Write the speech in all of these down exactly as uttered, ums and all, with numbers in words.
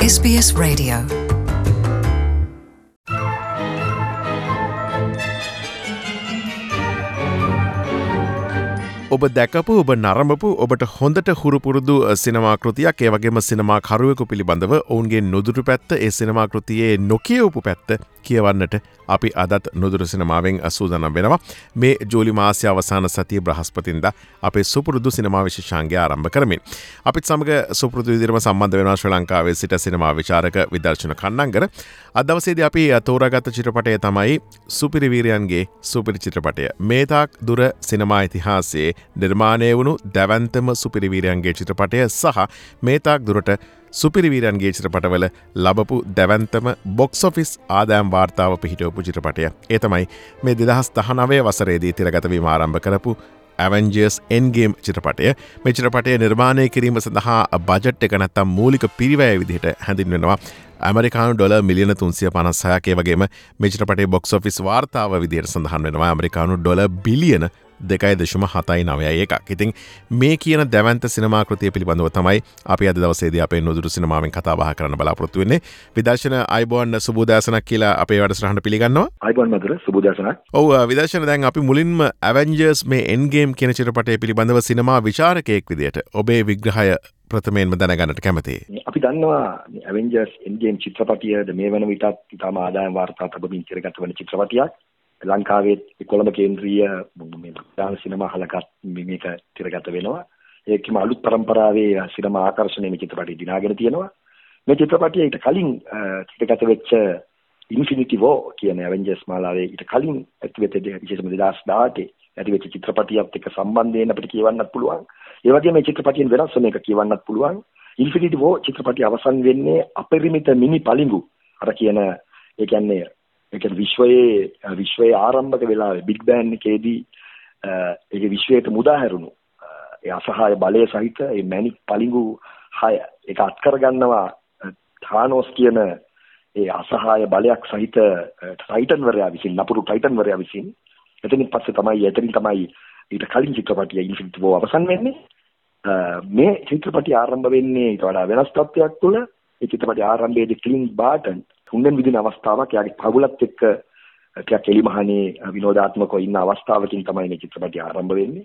S B S Radio. ඔබ දැකපු ඔබ නරඹපු ඔබට හොඳට හුරු පුරුදු සිනමා කෘතියක් ඒ වගේම සිනමා කරුවෙකු පිළිබඳව ඔවුන්ගේ නුදුරු පැත්ත ඒ සිනමා කෘතියේ නොකියවපු පැත්ත කියවන්නට අපි අදත් නුදුරු සිනමාවෙන් සූදානම් වෙනවා. මේ ජූලි මාසයේ අවසාන සතියේ බ්‍රහස්පතින්දා අපේ සුපුරුදු සිනමා විශේෂාංගය ආරම්භ කරමින් අපිත් සමග සුපුරුදු විදිහටම සම්බන්ධ වෙනවා ශ්‍රී ලංකාවේ සිට සිනමා විචාරක විදර්ශන කන්නංගර. අද දවසේදී අපි තෝරාගත් චිත්‍රපටය තමයි සුපිරි වීරයන්ගේ සුපිරි චිත්‍රපටය. මේ තාක් දුර සිනමා ඉතිහාසයේ නිර්මාණය වුණු දැවැන්තම සුපිරිවීරයන්ගේ චිත්‍රපටය සහ මේ තාක් දුරට සුපිරිවීරයන්ගේ චිත්‍රපටවල ලබපු දැවැන්තම බොක්ස් ඔෆිස් ආදායම් වාර්තාව පිහිටවපු චිත්‍රපටය. ඒ තමයි මේ දෙදහස් දහනවය වසරේදී තිරගත වීම ආරම්භ කරපු Avengers Endgame චිත්‍රපටය. මේ චිත්‍රපටය නිර්මාණය කිරීම සඳහා බජට් එක නැත්තම් මූලික පිරිවැය විදිහට හැඳින්වෙනවා ඇමරිකානු ඩොලර් මිලියන තුන්සිය පනස් හයක්. ඒ වගේම මේ චිත්‍රපටයේ බොක්ස් ඔෆිස් වාර්තාව විදිහට සඳහන් වෙනවා ඇමරිකානු ඩොලර් බිලියන දෙකයි දශම හතයි නවයයි එකක්. ඉතින් මේ කියන දැවැන්ත සිනමා කෘතිය පිළිබඳව තමයි අපි අද දවසේදී අපේ නුදුරු සිනමාවෙන් කතා බහ කරන්න බලාපොරොත්තු වෙන්නේ. විදර්ශන අයිබෝන් සුබෝදෑසනක් කියලා අපේ වැඩසටහනට පිළිගන්නවා. අයිබෝන් මధుර සුබෝදෑසනක්. ඔව් විදර්ශන දැන් අපි මුලින්ම Avengers මේ Endgame කියන චිත්‍රපටය පිළිබඳව සිනමා විචාරකයෙක් විදියට ඔබේ විග්‍රහය ප්‍රථමයෙන්ම දැනගන්නට කැමතියි. අපි දන්නවා Avengers Endgame චිත්‍රපටියද මේ වන විටත් ඉතාම ආදායම් වාර්තා තබමින් තිරගත වන චිත්‍රපටියක්. ලංකාවේ කොළඹ කේන්ද්‍රීය මේ ප්‍රධාන සිනමා හලකත් මේක තිරගත වෙනවා. ඒකම අලුත් පරම්පරාවේ සිනමා ආකර්ෂණය මේ චිත්‍රපටය දිනාගෙන තියෙනවා. මේ චිත්‍රපටය ඊට කලින් තිරගත වෙච්ච Infinity War කියන Avengers මාලාවේ ඊට කලින් ඇතිවෙච්ච විශේෂම දෙදහස් දහඅටේ ඇතිවෙච්ච චිත්‍රපටියත් එක්ක සම්බන්ධයෙන් අපිට කියවන්නත් පුළුවන්. ඒ වගේම මේ චිත්‍රපටියෙන් වෙනස් වෙන එක කියවන්නත් පුළුවන්. Infinity War චිත්‍රපටිය අවසන් වෙන්නේ අපරිමිත මිනි පලිඟු අර කියන ඒ කියන්නේ ඒක විශ්වයේ විශ්වයේ ආරම්භක වෙලාවේ බිග් බෑන් එකේදී ඒක විශ්වයට මුදා හැරුණු ඒ අසහාය බලය සහිත ඒ මැනික් පලිඟු හය ඒක අත්කර ගන්නවා ථානෝස් කියන ඒ අසහාය බලයක් සහිත ටයිටන් වරයා විසින් නපුරු ටයිටන් වරයා විසින් එතනින් පස්සේ තමයි එතනින් තමයි ඊට කලින් චිත්‍රපටිය Infinity War අවසන් වෙන්නේ. මේ චිත්‍රපටිය ආරම්භ වෙන්නේ ඊට වඩා වෙනස් තත්ත්වයක් තුළ. ඒ චිත්‍රපටිය ආරම්භයේදී ක්ලින්ට් බාටන් හුඟෙන් විදින අවස්ථාවක් යාගේ පවුලත් එක්ක ටිකක් එලිමහනේ විනෝදාත්මකව ඉන්න අවස්ථාවකින් තමයි මේ චිත්‍රපටිය ආරම්භ වෙන්නේ.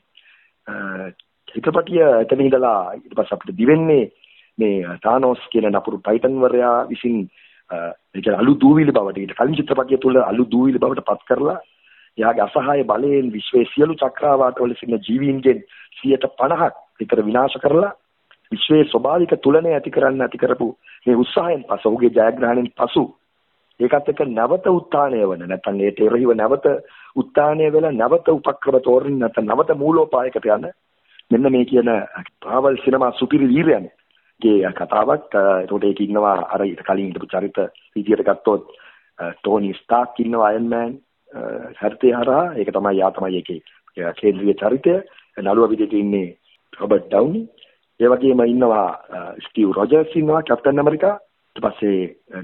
චිත්‍රපටිය එතන ඉඳලා ඊට පස්සේ අපිට දිවෙන්නේ මේ තානෝස් කියන නපුරු ටයිටන් වරයා විසින් ඒක අලු දූවිලි බවට ඊට කලින් චිත්‍රපටිය තුළ අලු දූවිලි බවට පත් කරලා යාගේ අසහාය බලයෙන් විශ්වයේ සියලු චක්‍රාවාටවල සිටින ජීවීන්ගෙන් සියයට පනහක් විතර විනාශ කරලා විශ්වයේ ස්වභාවික තුලනය ඇති කරන්න ඇති කරපු මේ උත්සාහයෙන් පසු ඔහුගේ ජයග්‍රහණයෙන් පසු ඒකත් එක්ක නැවත උත්ථානය වන නැත්නම් ඒ තෙරහිව නැවත උත්ථානය වෙලා නැවත උපක්‍රම තෝරන නැත්නම් නැවත මූලෝපායකට යන මෙන්න මේ කියන පාවල් සිනමා සුපිරි වීරයන්ගේ කතාවක්. ඒකට ඒක ඉන්නවා අර ඊට කලින් හිටපු චරිත විදියට ගත්තොත් ටෝනි ස්ටාක් ඉන්නවා අයර්න් මෑන් චරිතය හරහා. ඒක තමයි යා තමයි ඒකේ කේන්ද්‍රීය චරිතය. නළුවා විදියට ඉන්නේ රොබර්ට් ඩවුනි. ඒ වගේම ඉන්නවා ස්ටීව් රොජර්ස් ඉන්නවා කැප්ටන් ඇමරිකා. ඊට පස්සේ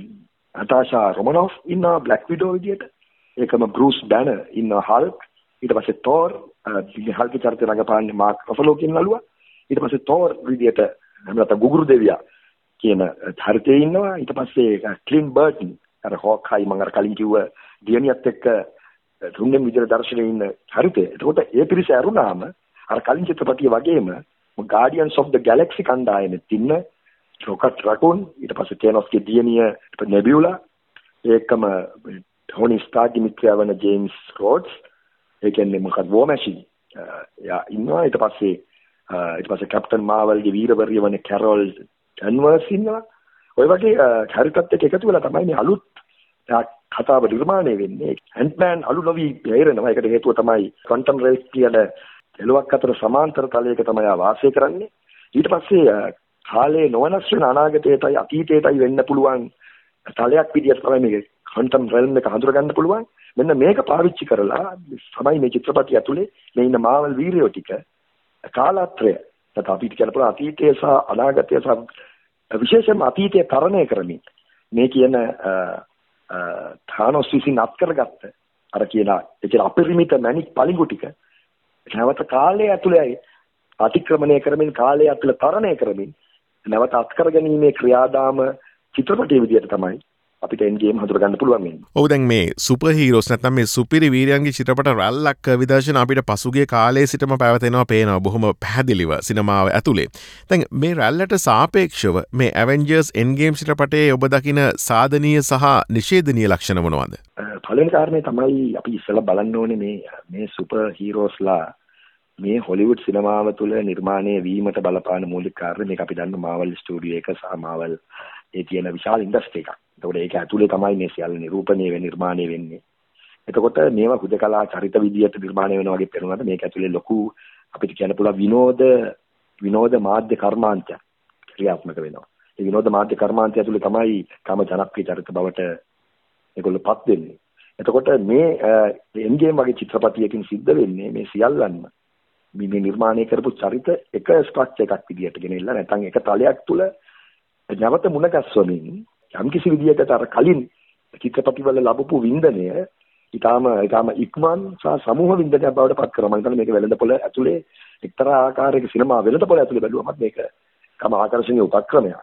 නතාෂා රොමනොෆ් ඉන්නවා බ්ලැක් විඩෝ විදියට. ඒකම බෲස් බැනර් ඉන්නවා හල්ක්. ඊට පස්සේ තෝර් හල්ක් චරිතය රඟපාන්නේ මාක් රෆලෝ කියන නළුවා. ඊට පස්සේ තෝර් විදියට නැත්නම් ගුගුරු දෙවියා කියන චරිතය ඉන්නවා. ඊට පස්සේ ක්ලින්ට් බර්ටන් අර හොක්හයි මම අර කලින් කිව්ව දියණියත් එක්ක තුන්වෙනි විදියට දර්ශනයේ ඉන්න චරිතය. ඒකට ඒ පිරිස ඇරුණාම අර කලින් චිත්‍රපටිය වගේම Guardians of the Galaxy කණ්ඩායමෙත් ඉන්න රොකට් රකුන් ඊට පස්සේ තේනොස්ගේ දියණිය නෙබියුලා ඒකම ටෝනි ස්ටාර්ක්ගේ මිත්‍රයා වන ජේම්ස් රෝඩ්ස් ඒ කියන්නේ මොකක්ද වෝ මැෂින් යා ඉන්නවා. ඊට පස්සේ ඊට පස්සේ කැප්ටන් මාවල්ගේ වීරවරිය වන කැරොල් ඩන්වර්ස් ඉන්නවා. ඔය වගේ චරිතත් එක්ක එකතු වෙලා තමයි මේ අලුත් කතාව නිර්මාණය වෙන්නේ. ඇන්ට්මෑන් අලු නොවි බැහැරෙනවා. ඒකට හේතුව තමයි ක්වොන්ටම් රේස් කියන එළුවක් අතර සමාන්තර තලයක තමයි වාසය කරන්නේ. ඊට පස්සේ කාලේ නොවනස් වෙන අනාගතයටයි අතීතයටයි වෙන්න පුළුවන් තලයක් විදියට තමයි මේක ක්වොන්ටම් රෙල්ම් එක හඳුනගන්න පුළුවන්. මෙන්න මේක පාවිච්චි කරලා තමයි මේ චිත්‍රපටිය ඇතුලේ මේ ඉන්න මාවල් වීරයෝ ටික කාලාත්‍රය නැත්නම් අපිට කියන පුළුවන් අතීතය සහ අනාගතය සහ විශේෂයෙන්ම අතීතය තරණය කරමින් මේ කියන ථානොස් විසින් අත්කරගත්ත අර කියන ඒ අපරිමිත මැනික් පලිඟු ටික නැවත කාලය ඇතුළේ අතික්‍රමණය කරමින් කාලය ඇතුළේ තරණය කරමින් නැවත අත්කර ගැනීමේ ක්‍රියාදාම චිත්‍රපටයේ විදියට තමයි අපිට එන්ඩ් ගේම් හඳුනගන්න පුළුවන් වෙන්නේ. ඔව් දැන් මේ සුපර් හීරෝස් නැත්නම් මේ සුපිරි වීරයන්ගේ චිත්‍රපට රැල්ලක් විදර්ශන අපිට පසුගිය කාලයේ සිටම පැවතෙනවා පේනවා බොහොම පැහැදිලිව සිනමාව ඇතුලේ. දැන් මේ රැල්ලට සාපේක්ෂව මේ ඇවෙන්ජර්ස් එන්ඩ් ගේම් චිත්‍රපටයේ ඔබ දකින සාධනීය සහ නිෂේධනීය ලක්ෂණ මොනවද? පළවෙනි කාරණේ තමයි අපි ඉස්සෙල්ලා බලන්න ඕනේ මේ මේ සුපර් හීරෝස්ලා මේ හොලිවුඩ් සිනමාව තුළ නිර්මාණය වීමට බලපාන මූලික කාරණේ මේක අපි දන්න මාවල් ස්ටුඩියෝ එක සහ මාවල් ඒ තියෙන විශාල ඉන්ඩස්ට්‍රි එකක්. එතකොට ඒක ඇතුලේ තමයි මේ සියල්ල නිරූපණය වෙන්නේ නිර්මාණය වෙන්නේ. එතකොට මේවා හුදකලා චරිත විදියට නිර්මාණය වෙනවා වගේ පේනවාට මේක ඇතුලේ ලොකු අපිට කියන්න පුළුවන් විනෝද විනෝද මාධ්‍ය කර්මාන්තයක් ක්‍රියාත්මක වෙනවා. ඒ විනෝද මාධ්‍ය කර්මාන්තය ඇතුලේ තමයි තම ජනප්‍රිය චරිත බවට ඒගොල්ලෝ පත් වෙන්නේ. එතකොට මේ එන්ඩ් ගේම් වගේ චිත්‍රපටයකින් සිද්ධ වෙන්නේ මේ සියල්ලන්ම මේ නිර්මාණය කරපු චරිත එක ස්ට්‍රක්චර් එකක් විදියට ගෙනෙilla නැත්නම් එක තලයක් තුල නැවත මුණ ගැස්වමින් යම්කිසි විදියකට අර කලින් චිත්‍රපටිවල ලැබපු වින්දනය ඊටාම ඊටාම ඉක්මන් සහ සමූහ වින්දනයක් බවට පත් කරනවා. මම හිතන්නේ මේක වෙළඳපොළ ඇතුලේ එක්තරා ආකාරයක සිනමා වෙළඳපොළ ඇතුලේ බැලුවමත් මේක කම ආකර්ෂණීය උපක්‍රමයක්.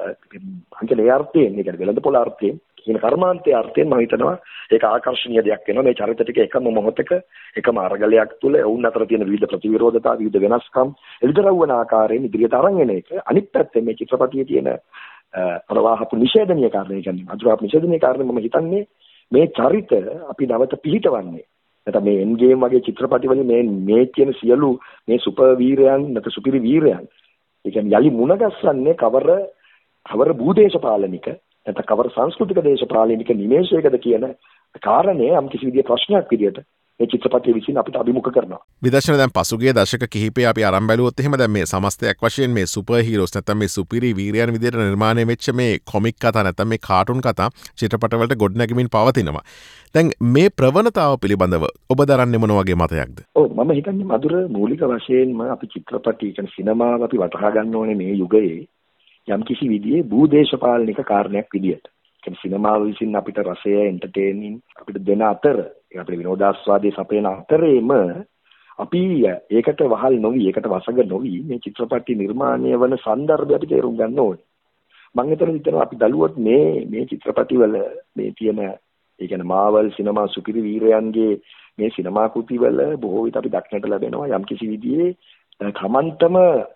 අන්තිමේ අර්ථයෙන් මේක වෙළඳපොළ අර්ථයෙන් කියන කර්මාන්තයේ අර්ථයෙන් මම හිතනවා ඒක ආකර්ෂණීය දෙයක් වෙනවා. මේ චරිත ටික එකම මොහොතක එකම අරගලයක් තුල වුන් අතර තියෙන විවිධ ප්‍රතිවිරෝධතා විවිධ වෙනස්කම් එළිදරව් වන ආකාරයෙන් ඉදිරියට අරන් එන එක. අනිත් පැත්තෙන් මේ චිත්‍රපටියේ තියෙන ප්‍රවාහපු නිෂේධනීය කාරණේ කියන්නේ අදුරාපු නිෂේධනීය කාරණේ මම හිතන්නේ මේ චරිත අපි නැවත පිහිටවන්නේ නැත්නම් මේ එන්ඩ් ගේම් වගේ චිත්‍රපටිවලින් මේ මේ කියන සියලු මේ සුපර් වීරයන් නැත්නම් සුපිරි වීරයන් ඒ කියන්නේ යලි මුණ ගැස්සන්නේ කවර කවර භූදේශපාලනික නැත්නම් කවර සංස්කෘතික දේශපාලනික නිමේෂයකද කියන කාරණේ යම් කිසි විදිහේ ප්‍රශ්නයක් විදියට මේ චිත්‍රපටයේ විසින් අපිට අභිමුඛ කරනවා. විදර්ශන දැන් පසුගිය දශක කිහිපය අපි අරන් බැලුවොත් එහෙම දැන් මේ සමස්තයක් වශයෙන් මේ සුපර් හීරෝස් නැත්නම් මේ සුපිරි වීරයන් විදියට නිර්මාණය වෙච්ච මේ කොමික් කතා නැත්නම් මේ කාටුන් කතා චිත්‍රපටවලට ගොඩනැගෙමින් පවතිනවා. දැන් මේ ප්‍රවණතාව පිළිබඳව ඔබ දරන්නේ මොන වගේ මතයක්ද? ඔව් මම හිතන්නේ මధుර මූලික වශයෙන්ම අපි චිත්‍රපටි කියන්නේ සිනමාව අපි වටහා ගන්න ඕනේ මේ යුගයේ යම් කිසි විදිහේ භූදේශපාලනික කාරණයක් විදියට. කියන්නේ සිනමාව විසින් අපිට රසය එන්ටර්ටේනින් අපිට දෙන අතර අපේ විනෝදාස්වාදයේ සපයන අතරේම අපි ඒකට වහල් නොවි ඒකට වසඟ නොවි මේ චිත්‍රපටි නිර්මාණය වන સંદર્ભය අපි තේරුම් ගන්න ඕනේ. මම හිතන විදිහට අපි බලුවොත් මේ මේ චිත්‍රපටිවල මේ තියෙන ඒ කියන්නේ මාවල් සිනමා සුපිරි වීරයන්ගේ මේ සිනමා කෘතිවල බොහෝ විට අපි දක්නට ලැබෙනවා යම් කිසි විදිහේ තමන්ටම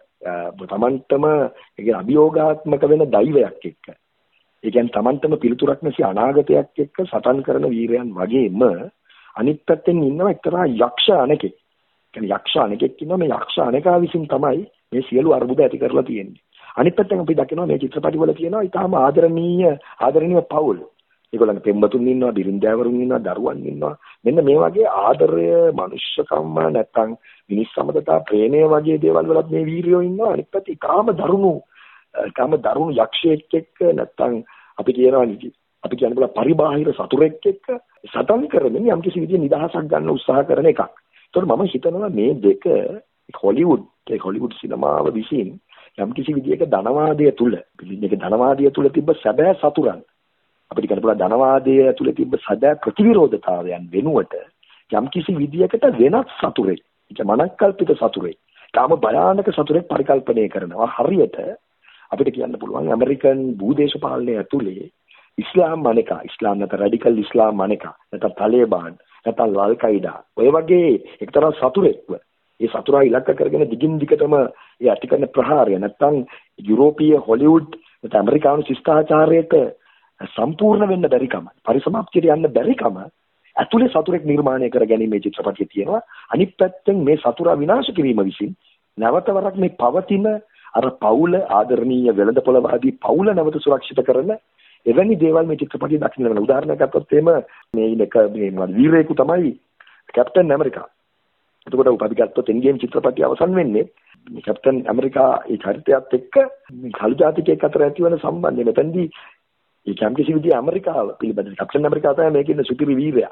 තමන්ටම ඒ අභියෝගාත්මක වෙන දෛවයක් එක්ක ඒ කියන්නේ තමන්ටම පිළිතුරක් නැති අනාගතයක් එක්ක සටන් කරන වීරයන් වගේම අනිත් පැත්තෙන් ඉන්නවා එක්තරා යක්ෂ අනෙකෙක්. කියන්නේ යක්ෂ අනෙකෙක් ඉන්නවා මේ යක්ෂ අනෙකා විසින් තමයි මේ සියලු අරුබුද ඇති කරලා තියෙන්නේ. අනිත් පැත්තෙන් අපි දකිනවා මේ චිත්‍රපටිවල තියෙනවා ඊටාම ආදරණීය ආදරණීය පවුල්. ඒගොල්ලන්ගේ පෙම්වතුන් ඉන්නවා, බිරින්දෑවරුන් ඉන්නවා, දරුවන් ඉන්නවා. මෙන්න මේ වගේ ආදරය, මනුෂ්‍යකම්ම නැත්තම් මිනිස් සමගතා, ප්‍රේමය වගේ දේවල් වලත් මේ වීරයෝ ඉන්නවා. අනිත් පැත්තේ ඊටාම දරුණු ඊටාම දරුණු යක්ෂයෙක් එක්ක නැත්තම් අපි කියනවා අපි කියන බල පරිබාහිර සතුරෙක් එක්ක සටන් කරමින් යම් කිසි විදිහේ නිදහසක් ගන්න උත්සාහ කරන එකක්. ඒතකොට මම හිතනවා මේ දෙක හොලිවුඩ් ඒ හොලිවුඩ් සිනමාව විසින් යම් කිසි විදිහක ධනවාදය තුල පිළිදෙක ධනවාදය තුල තිබ්බ සැබෑ සතුරන් අපිට කියන බල ධනවාදය තුල තිබ්බ සැබෑ ප්‍රතිවිරෝධතාවයන් වෙනුවට යම් කිසි විදිහකට වෙනත් සතුරෙක් ඒක මනක්කල්පිත සතුරෙක් තාම භයානක සතුරෙක් පරිකල්පනය කරනවා. හරියට අපිට කියන්න පුළුවන් ඇමරිකන් භූදේශපාලනය ඇතුලේ ඉස්ලාම් අනේකා ඉස්ලාම් නැත්නම් රැඩිකල් ඉස්ලාම් අනේකා නැත්නම් තාලිබාන් නැත්නම් අල් කයිඩා ඔය වගේ එක්තරා සතුරෙක්ව ඒ සතුරා ඉලක්ක කරගෙන දිගින් දිගටම ඒ ඇති කරන ප්‍රහාරය නැත්නම් යුරෝපීය හොලිවුඩ් නැත්නම් ඇමරිකානු ශිෂ්ටාචාරයට සම්පූර්ණ වෙන්න බැරිකම පරිසමාප්තියට යන්න බැරිකම ඇතුලේ සතුරෙක් නිර්මාණය කර ගැනීමේ චිත්‍රපටිය තියෙනවා. අනිත් පැත්තෙන් මේ සතුරා විනාශ කිරීම විසින් නැවත වරක් මේ පවතින අර පවුල ආදරණීය වෙළඳපොළවාදී පවුල නැවත සුරක්ෂිත කරන එවැනි දේවල් මේ චිත්‍රපටියේ දක්වන වෙන උදාහරණයක් ගත්තොත් එහෙම මේ ඉන්නක මේ වීරයෙකු තමයි කැප්ටන් ඇමරිකා. එතකොට අපි ගත්තොත් එන්ඩ් ගේම් චිත්‍රපටිය අවසන් වෙන්නේ මේ කැප්ටන් ඇමරිකා ඒ චරිතයත් එක්ක මේ කළු ජාතිකයෙක් අතර ඇතිවන සම්බන්ධය. මෙතනදී ඒ කැම්කිසි විදිහේ ඇමරිකාව පිළිබඳව කැප්ටන් ඇමරිකා තමයි මේකේ ඉන්න සුපිරි වීරයා.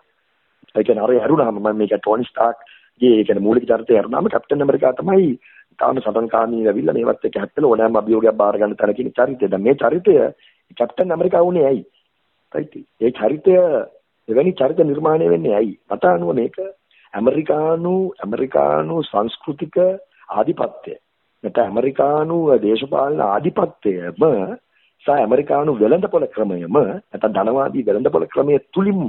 ඒ කියන්නේ අර හැරුණාම මම මේක ටෝනි ස්ටාර්ක් ගේ ඒ කියන්නේ මූලික චරිතය හැරුණාම කැප්ටන් ඇමරිකා තමයි තාම සටන්කාමී වෙවිලා මේවත් එක්ක හැප්පෙලා ඕනෑම අභියෝගයක් බාර ගන්න තරම් කියන චරිතය. දැන් මේ චරිතය කැප්ටන් ඇමරිකා වුණේ ඇයි? right. ඒ චරිතය එවැනි චරිත නිර්මාණය වෙන්නේ ඇයි? මට අනුව මේක ඇමරිකානු ඇමරිකානු සංස්කෘතික ආධිපත්‍ය. නැත්නම් ඇමරිකානු දේශපාලන ආධිපත්‍යම සහ ඇමරිකානු වෙළඳපොළ ක්‍රමයම නැත්නම් ධනවාදී වෙළඳපොළ ක්‍රමයේ තුලින්ම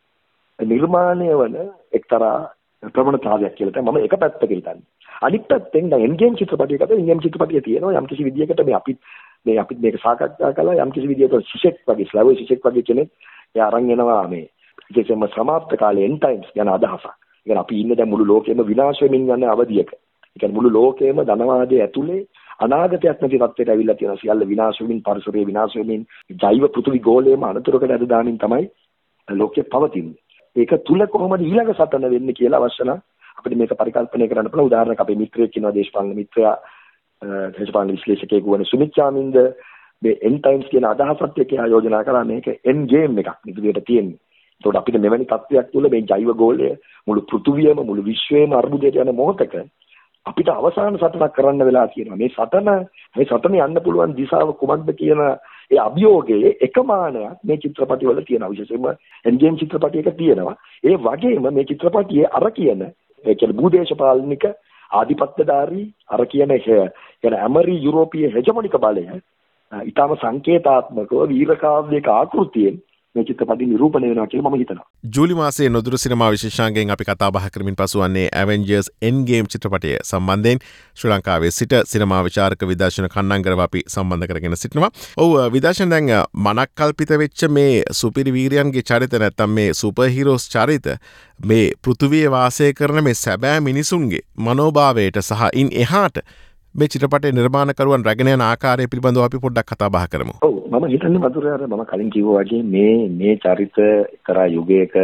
නිර්මාණය වන එක්තරා ප්‍රවණතාවයක් කියලා තමයි මම එක පැත්තක හිතන්නේ. අනිත් පැත්තෙන් දැන් එන්ගේම් චිත්‍රපටයකට එන්ගේම් චිත්‍රපටිය තියෙනවා යම් කිසි විදියකට මේ අපි මේ අපි මේක සාකච්ඡා කළා යම් කිසි විදියකට සිෂෙක් වගේ ස්ලැවෝ සිෂෙක් වගේ කෙනෙක් එයා අරන් එනවා මේ විශේෂයෙන්ම සමාප්ත කාලේ එන් ටයිම්ස් යන අදහසක්. ඒ කියන්නේ අපි ඉන්නේ දැන් මුළු ලෝකෙම විනාශ වෙමින් යන අවධියක. ඒ කියන්නේ මුළු ලෝකෙම ධනවාදයේ ඇතුලේ අනාගතයක් නැති තත්ත්වයට ඇවිල්ලා තියෙනවා. සියල්ල විනාශ වෙමින් පරිසරය විනාශ වෙමින් ජෛව පෘථිවි ගෝලයේම අනතුරකට ඇද දාමින් තමයි ලෝකෙ පවතින්නේ. ඒක තුල කොහොමද ඊළඟ සටන වෙන්නේ කියලා අවශ්‍ය නම් අපිට මේක පරිකල්පනය කරන්න පුළුවන්. උදාහරණයක් අපේ මිත්‍රයෙක් ඉන්නවා දේශපාලන මිත්‍රයා දේශපාලන විශ්ලේෂකයෙකු වන සුමිත් චාමින්ද මේ එන් ටයිම්ස් කියන අදහසත් එක්ක ආයෝජනා කරා මේක එන් ගේම් එකක් නිකුතියට තියෙන්නේ. ඒකට අපිට මෙවැනි තත්ත්වයක් තුළ මේ ජෛව ගෝලය මුළු පෘථුවියම මුළු විශ්වයම අර්බුදයට යන මොහොතක අපිට අවසාන සටනක් කරන්න වෙලා තියෙනවා. මේ සටන මේ සටන යන්න පුළුවන් දිශාව කුමක්ද කියන ඒ අභියෝගයේ එකමානයක් මේ චිත්‍රපටිවල තියෙනවා. විශේෂයෙන්ම එන්ගේම් චිත්‍රපටියක තියෙනවා. ඒ වගේම මේ චිත්‍රපටියේ අර කියන ඒ කියන්නේ භූදේශපාලනික ආධිපත්‍යධාරී අර කියන කියන ඇමරි යුරෝපීය හෙජමොනික බලය ඊටම සංකේතාත්මකව වීරකාව්‍යයක ආකෘතියෙන් මේ චිත්‍රපටි නිරූපණය වෙනවා කියලා මම හිතනවා. ජූලි මාසයේ නොදුරු සිනමා විශේෂාංගයෙන් අපි කතා බහ කරමින් පසු වන්නේ ඇවෙන්ජර්ස් එන්ඩ් ගේම් චිත්‍රපටය සම්බන්ධයෙන් ශ්‍රී ලංකාවේ සිට සිනමා විචාරක විදර්ශන කන්නංගරව අපි සම්බන්ධ කරගෙන සිටිනවා. ඔව් විදර්ශන දැන් මනක් කල්පිත වෙච්ච මේ සුපිරි වීරයන්ගේ චරිත නැත්තම් මේ සුපර් හීරෝස් චරිත මේ පෘථුවියේ වාසය කරන මේ සැබෑ මිනිසුන්ගේ මනෝභාවයට සහ ඉන් එහාට මේ චිත්‍රපටයේ නිර්මාණකරුවන් රැගෙන යන ආකාරය පිළිබඳව අපි පොඩ්ඩක් කතා බහ කරමු. ඔව් මම හිතන්නේ මధుරය අර මම කලින් කිව්වා වගේ මේ මේ චරිත එක්තරා යුගයක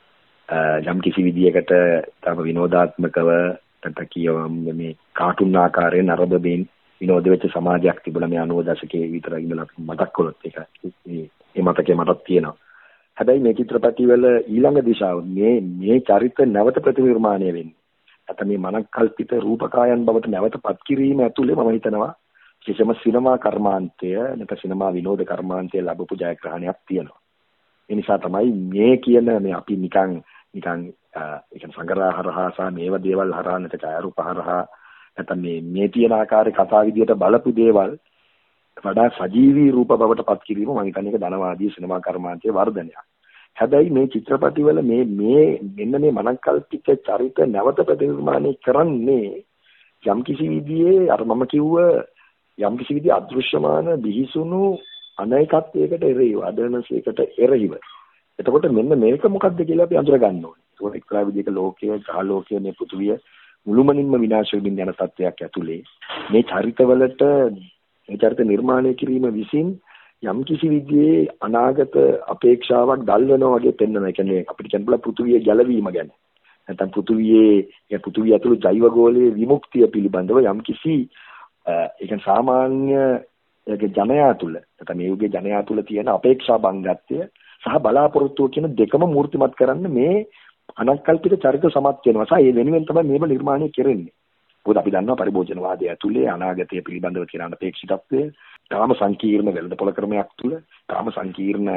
යම් කිසි විදියකට තම විනෝදාත්මකව නැත්නම් කියවම් මේ කාටුන් ආකාරයෙන් අරබමින් විනෝද වෙච්ච සමාජයක් තිබුණා මේ අනූව දශකයේ විතර ඉඳලා මතක් කළොත් ඒක මේ මතකේ මටත් තියෙනවා. හැබැයි මේ චිත්‍රපටි වල ඊළඟ දිශාව මේ මේ චරිත නැවත ප්‍රතිනිර්මාණය වෙන්නේ අත මේ මනක්කල්පිත රූපකායන් බවට නැවතපත් කිරීම ඇතුලේ මම හිතනවා කිසිම සිනමා කර්මාන්තය නැත්නම් සිනමා විනෝද කර්මාන්තය ලැබපු ජයග්‍රහණයක් තියෙනවා. ඒ නිසා තමයි මේ කියන මේ අපි නිකන් නිකන් ඒ කියන්නේ සංග්‍රහ හරහා සහ මේව දේවල් හරහා නැත්නම් ඡායාරූප හරහා නැත්නම් මේ මේ තියෙන ආකාරයේ කතා විදියට බලපු දේවල් වඩා සජීවී රූප බවට පත් කිරීම මම හිතන්නේ ඒක ධනවාදී සිනමා කර්මාන්තයේ වර්ධනයක්. හැබැයි මේ චිත්‍රපටිවල මේ මේ මෙන්න මේ මනක්කල්පිත චරිත නැවත ප්‍රතිනිර්මාණය කරන්නේ යම්කිසි විදිහේ අර මම කිව්ව යම්කිසි විදිහේ අදෘශ්‍යමාන බිහිසුණු අනේකත්වයකට එරෙහිව අදර්ශනයකට එරෙහිව. එතකොට මෙන්න මේක මොකක්ද කියලා අපි අඳුර ගන්න ඕනේ. ඒක එක්තරා විදිහක ලෝකයේ ග්‍රහ ලෝකයේ මේ පෘථුවිය මුළුමනින්ම විනාශ වෙමින් යන තත්ත්වයක් ඇතුලේ මේ චරිතවලට මේ චරිත නිර්මාණය කිරීම විසින් යම් කිසි විදිහේ අනාගත අපේක්ෂාවක් දල්වනවා වගේ පෙන්වන. ඒ කියන්නේ අපිට කියන්න පුළුවන් පෘථුවියේ ගැලවීම ගැන. නැත්නම් පෘථුවියේ ඒ පෘථුවිය ඇතුළු ජෛව ගෝලයේ විමුක්තිය පිළිබඳව යම් කිසි ඒ කියන්නේ සාමාන්‍ය ඒක ජනයා තුළ නැත්නම් මේ යුගයේ ජනයා තුළ තියෙන අපේක්ෂා බංගත්වය සහ බලාපොරොත්තුව කියන දෙකම මූර්තිමත් කරන්න මේ අනක්කල්පිත චරිත සමත් වෙනවා. සහ ඒ වෙනුවෙන් තමයි මේව නිර්මාණය කෙරෙන්නේ. මොකද අපි දන්නවා පරිභෝජනවාදය ඇතුලේ අනාගතය පිළිබඳව කියන අපේක්ෂිතත්වය තාම සංකීර්ණ වෙළඳපොළ ක්‍රමයක් තුල තාම සංකීර්ණ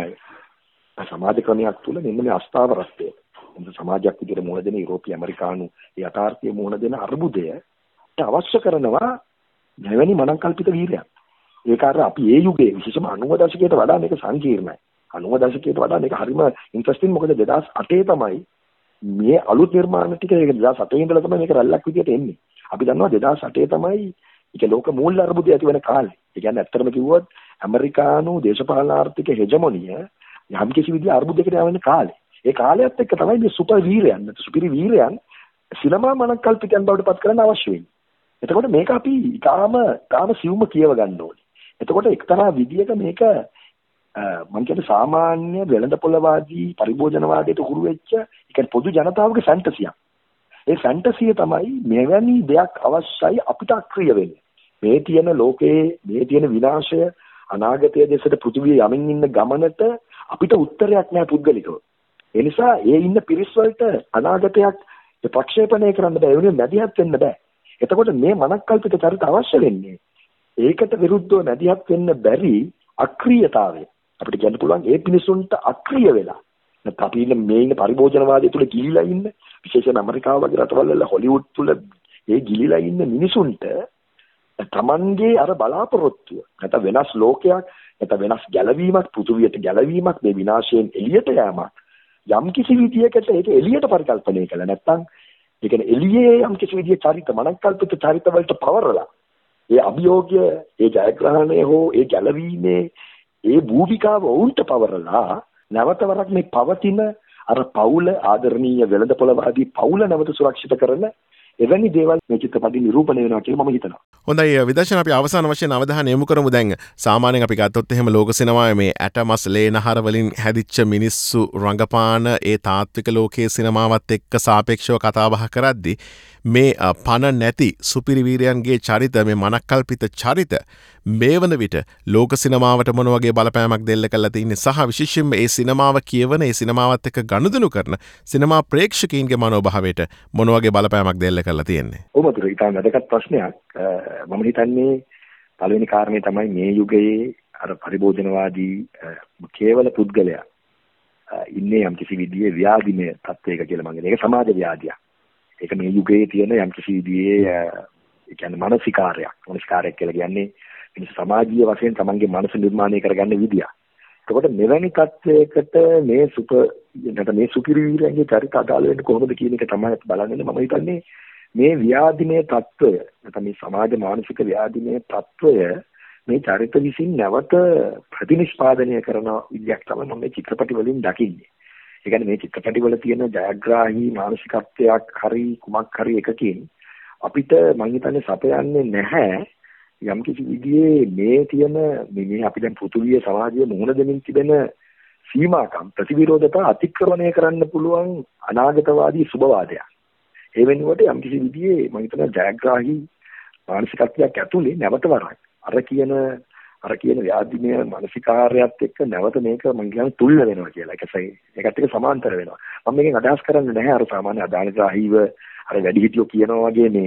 සමාජ ක්‍රමයක් තුල මෙන්න මේ අස්ථාවරත්වය මොකද සමාජයක් විදිහට මුහුණ දෙන යුරෝපීය ඇමරිකානු යථාර්ථයේ මුහුණ දෙන අර්බුදය අවශ්‍ය කරනවා මෙවැනි මනංකල්පිත වීරයක්. ඒක අර අපි ඒ යුගයේ විශේෂම අනූව දශකයට වඩා මේක සංකීර්ණයි. අනූව දශකයට වඩා මේක හරිම ඉන්ටරෙස්ටිං මොකද දෙදාස් අටේ තමයි මේ අලුත් නිර්මාණ ටික ඒක දෙදාස් අටේ ඉඳලා තමයි මේක රැල්ලක් විදිහට එන්නේ. අපි දන්නවා දෙදාස් අටේ තමයි ඒක ලෝක මූල්‍ය අර්බුදය ඇති වෙන කාලේ. ඒ කියන්නේ ඇත්තටම කිව්වොත් ඇමරිකානු දේශපාලන ආර්ථික හෙජමොනිය යම් කිසි විදිහ අර්බුදයකට යන කාලේ. ඒ කාලයත් එක්ක තමයි මේ සුපර් වීරයන්, සුපිරි වීරයන් සිනමා මනක්කල්පිතයන් බවට පත් කරන්න අවශ්‍ය වෙන්නේ. එතකොට මේක අපි තාම තාම සිවුම කියව ගන්න ඕනේ. එතකොට එක්තරා විදියක මේක මම කියන්නේ සාමාන්‍ය වෙළඳපොළවාදී පරිභෝජනවාදයට හුරු වෙච්ච ඒ කියන්නේ පොදු ජනතාවගේ ෆැන්ටසියක්. ඒ ෆැන්ටසිය තමයි මෙවැනි දෙයක් අවශ්‍යයි අපිට අක්‍රිය වෙන්නේ. මේ තියෙන ලෝකයේ මේ තියෙන විනාශය අනාගතයේ දෙසට පෘථිවිය යමින් ඉන්න ගමනට අපිට උත්තරයක් නැහැ පුද්ගලිකව. ඒ නිසා ඒ ඉන්න පිරිස් වලට අනාගතයක් ප්‍රක්ෂේපණය කරන්න බෑ. ඒ වෙනුවෙන් මැදිහත් වෙන්න බෑ. එතකොට මේ මනක්කල්පිත චරිත අවශ්‍ය වෙන්නේ ඒකට විරුද්ධව මැදිහත් වෙන්න බැරි අක්‍රීයතාවය. අපිට කියන්න පුළුවන් ඒ පිනිසුන්ට අක්‍රීය වෙලා නැත්නම් අපි ඉන්න මේ ඉන්න පරිභෝජනවාදය තුල ගිලිලා ඉන්න විශේෂයෙන් ඇමරිකාව වගේ රටවල් වල හොලිවුඩ් තුල ඒ ගිලිලා ඉන්න මිනිසුන්ට තමන්ගේ අර බලාපොරොත්තුව නැත්නම් වෙනස් ලෝකයක් නැත්නම් වෙනස් ගැලවීමක්, පෘථුවියට ගැලවීමක්, මේ විනාශයෙන් එළියට යෑමක් යම් කිසි විදියකට ඒක එළියට පරිකල්පනය කළා නැත්නම් ඒ කියන්නේ එළියේ යම් කිසි විදිය චරිත මනක්කල්පිත චරිත වලට පවරලා ඒ අභියෝගය, ඒ ජයග්‍රහණය හෝ ඒ ගැලවීමේ ඒ භූමිකාව වුන්ට පවරලා නැවත වරක් මේ පවතින අර පවුල ආදරණීය වෙළඳපොළවාදී පවුල නැවත සුරක්ෂිත කරන එවැනි දේවල් මේ චිත්‍රපටි නිරූපණය වෙනවා කියලා මම හිතනවා. හොඳයි විදර්ශන අපි අවසාන වශයෙන් අවධානය යොමු කරමු. දැන් සාමාන්‍යයෙන් අපි ගත්තොත් එහෙම ලෝක සිනමාවේ මේ ඇටමස් ලේනහර වලින් හැදිච්ච මිනිස්සු රංගපාන ඒ තාත්වික ලෝකයේ සිනමාවත් එක්ක සාපේක්ෂව කතා බහ කරද්දී මේ පණ නැති සුපිරිවීරයන්ගේ චරිත, මේ මනක්කල්පිත චරිත මේ වන විට ලෝක සිනමාවට මොන වගේ බලපෑමක් දෙල්ල කරලා තින්නේ සහ විශේෂයෙන්ම ඒ සිනමාව කියවන, ඒ සිනමාවත් එක්ක ගනුදෙනු කරන සිනමා ප්‍රේක්ෂකයින්ගේ මනෝභාවයට මොන වගේ බලපෑමක් දෙල්ල කරලා තියෙන්නේ? ඔව් මතුරු ඉතාම වැදගත් ප්‍රශ්නයක්. මම හිතන්නේ පළවෙනි කාරණේ තමයි මේ යුගයේ අර පරිභෝජනවාදී කේවල පුද්ගලයා ඉන්නේ යම් කිසි විදිහේ ව්‍යාධිමය තත්වයක කියලා මම කියන්නේ. ඒක සමාජ ව්‍යාධියක්. ඒක මේ යුගයේ තියෙන යම් කිසි විදිහේ ඒ කියන්නේ මානසිකාරයක්. මානසිකාරයක් කියලා කියන්නේ මිනිස් සමාජීය වශයෙන් තමන්ගේ මනස නිර්මාණය කරගන්න විදිය. එතකොට මෙවැනි තත්වයකට මේ සුප නැත්නම් මේ සුපිරිවීරයන්ගේ චරිත අදාළ වෙන්නේ කොහොමද කියන එක තමයි බලන්නේ. මම හිතන්නේ මේ ව්‍යාධිමය තත්වය නැත්නම් මේ සමාජ මානසික ව්‍යාධිමය තත්වය මේ චරිත විසින් නැවත ප්‍රතිනිෂ්පාදනය කරන විදියක් තමයි මම මේ චිත්‍රපටි වලින් දකින්නේ. ඒ කියන්නේ මේ චිත්‍රපටි වල තියෙන ජයග්‍රාහී මානසිකත්වයක් හරි කුමක් හරි එකකින් අපිට මම හිතන්නේ සපයන්නේ නැහැ යම් කිසි විදිහේ මේ තියෙන මේ අපි දැන් පෘථුවිය සමාජයේ මුහුණ දෙමින් තිබෙන සීමාකම් ප්‍රතිවිරෝධතා අතික්‍රමණය කරන්න පුළුවන් අනාගතවාදී සුබවාදයක්. ඒ වෙනුවට යම් කිසි විදිහේ මම හිතනවා ජයග්‍රාහී මානසිකත්වයක් ඇතුලේ නැවත වරක් අර කියන අර කියන ව්‍යාධිමය මානසිකාරයත් එක්ක නැවත මේක මම කියන්නේ තුල්ල වෙනවා කියලා. ඒකයි ඒකට එක සමාන්තර වෙනවා. මම මේකෙන් අදහස් කරන්නේ නැහැ අර සාමාන්‍ය අදාළග්‍රාහීව අර වැඩිහිටියෝ කියනවා වගේ මේ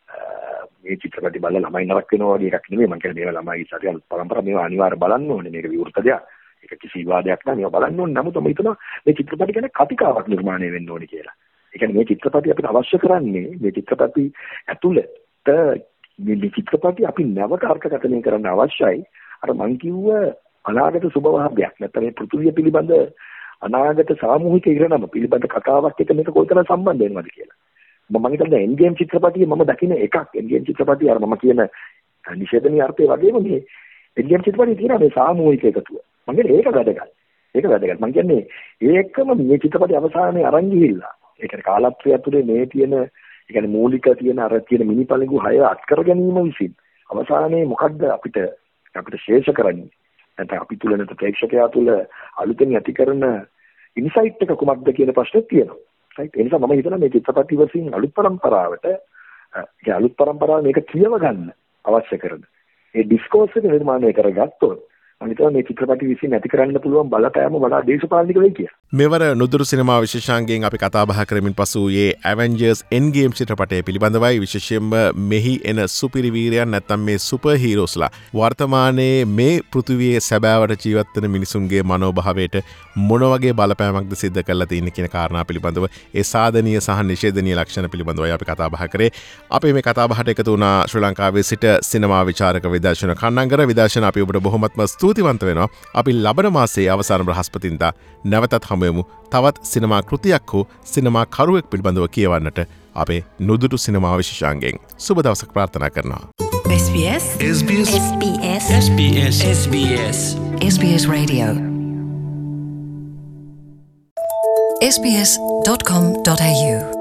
මේ චිත්‍රපටි බලලා ළමයි නරක වෙනවා වගේ එකක් නෙමෙයි. මම කියන්නේ මේවා ළමයි සරියල් පරම්පරාව මේවා අනිවාර්ය බලන්න ඕනේ. මේක විවෘත දෙයක්. ඒක කිසි විවාදයක් නෑ. මේවා බලන්න ඕනේ. නමුත් මම හිතනවා මේ චිත්‍රපටි ගැන කතිකාවක් නිර්මාණය වෙන්න ඕනේ කියලා. ඒ කියන්නේ මේ චිත්‍රපටි අපිට අවශ්‍ය කරන්නේ මේ චිත්‍රපටි ඇතුළත මේ චිත්‍රපටි අපි නැවත අර්ථකථනය කරන්න අවශ්‍යයි. අර මං කිව්ව අනාගත සුබවහබ්යක් නැත්නම් මේ පෘථුවිය පිළිබඳ අනාගත සාමූහික ඉරණම පිළිබඳ කතාවක් එක්ක මේක කොයිතරම් සම්බන්ධ වෙනවද කියලා. මම හිතන්නේ එන්ඩ් ගේම් චිත්‍රපටිය මම දකින එකක්. එන්ඩ් ගේම් චිත්‍රපටිය අර මම කියන නිෂේධනීය අර්ථය වගේම මේ එන්ඩ් ගේම් චිත්‍රපටියේ තියෙන මේ සාමූහික එකතුව. මම කියන්නේ ඒක වැදගත්. ඒක වැදගත්. මම කියන්නේ ඒකම මේ චිත්‍රපටිය අවසානයේ අරන් ගිහිල්ලා. ඒ කියන්නේ කාලත්‍රය ඇතුලේ මේ තියෙන ඒ කියන්නේ මූලික තියෙන අර තියෙන මිනිපළඟු හය අත්කර ගැනීම විසින් අවසානයේ මොකද්ද අපිට අපිට ශේෂ කරන්නේ? නැත්නම් අපි තුල නැත්නම් ප්‍රේක්ෂකයා තුල අලුතෙන් ඇති කරන ඉන්සයිට් එක කුමක්ද කියන ප්‍රශ්නේ තියෙනවා. රයිට්. ඒ නිසා මම හිතනවා මේ චිත්‍රපටි වලින් අලුත් පරම්පරාවට ඒ අලුත් පරම්පරාව මේක කියව ගන්න අවශ්‍ය කරන ඒ ඩිස්කෝස් එක නිර්මාණය කරගත්තොත් මම හිතනවා මේ චිත්‍රපටි විසින් ඇති කරන්න පුළුවන් බලපෑම වඩා දේශපාලනික වෙයි කියලා. මෙවර නුදුරු සිනමා විශේෂාංගයෙන් අපි කතා බහ කරමින් පසු ඒ ඇවෙන්ජර්ස් එන්ඩ් ගේම් චිත්‍රපටය පිළිබඳවයි විශේෂයෙන්ම මෙහි එන සුපිරි වීරයන් නැත්නම් මේ සුපර් හීරෝස්ලා වර්තමානයේ මේ පෘථිවියේ සැබෑවට ජීවත් වෙන මිනිසුන්ගේ මනෝභාවයට මොන වගේ බලපෑමක්ද සිද්ධ කරලා තියෙන්නේ කියන කාරණා පිළිබඳව ඒ සාධනීය සහ නිෂේධනීය ලක්ෂණ පිළිබඳවයි අපි කතා බහ කරේ. අපි මේ කතා බහට එකතු වුණා ශ්‍රී ලංකාවේ සිට සිනමා විචාරක විදර්ශන කන්නංගර. විදර්ශන අපි ඔබට බොහොමත්ම ස්තුතිවන්ත වෙනවා. අපි ලබන මාසයේ අවසාන බ්‍රහස්පතින්දා නැවතත් හමුවෙමු තවත් සිනමා කෘතියක් හෝ සිනමා කරුවෙක් පිළිබඳව කියවන්නට අපේ නුදුටු සිනමා විශේෂාංගයෙන්. සුබ දවසක් ප්‍රාර්ථනා කරනවා. S B S S B S S B S S B S S B S S B S Radio S B S dot com dot A U